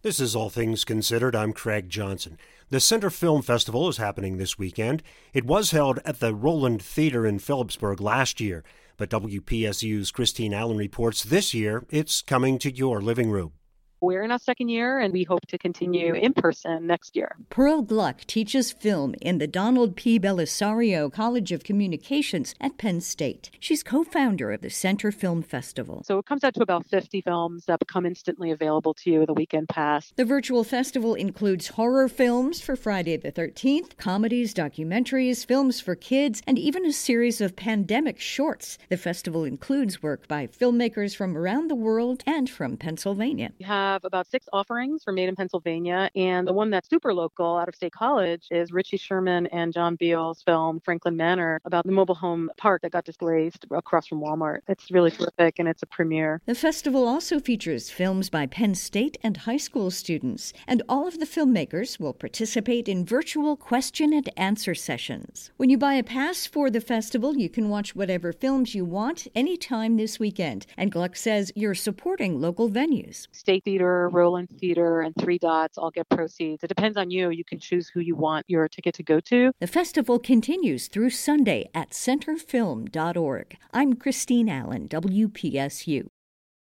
This is All Things Considered. I'm Craig Johnson. The Center Film Festival is happening this weekend. It was held at the Roland Theater in Phillipsburg last year, but WPSU's Christine Allen reports this year it's coming to your living room. We're in our second year, and we hope to continue in person next year. Pearl Gluck teaches film in the Donald P. Belisario College of Communications at Penn State. She's co-founder of the Center Film Festival. So it comes out to about 50 films that become instantly available to you with a weekend pass. The virtual festival includes horror films for Friday the 13th, comedies, documentaries, films for kids, and even a series of pandemic shorts. The festival includes work by filmmakers from around the world and from Pennsylvania. We have about 6 offerings for Made in Pennsylvania, and the one that's super local out of State College is Richie Sherman and John Beale's film Franklin Manor about the mobile home park that got displaced across from Walmart. It's really terrific, and it's a premiere. The festival also features films by Penn State and high school students, and all of the filmmakers will participate in virtual question and answer sessions. When you buy a pass for the festival, you can watch whatever films you want anytime this weekend, and Gluck says you're supporting local venues. State Theater, Roland Theater, and Three Dots all get proceeds. It depends on you. You can choose who you want your ticket to go to. The festival continues through Sunday at centerfilm.org. I'm Christine Allen, WPSU.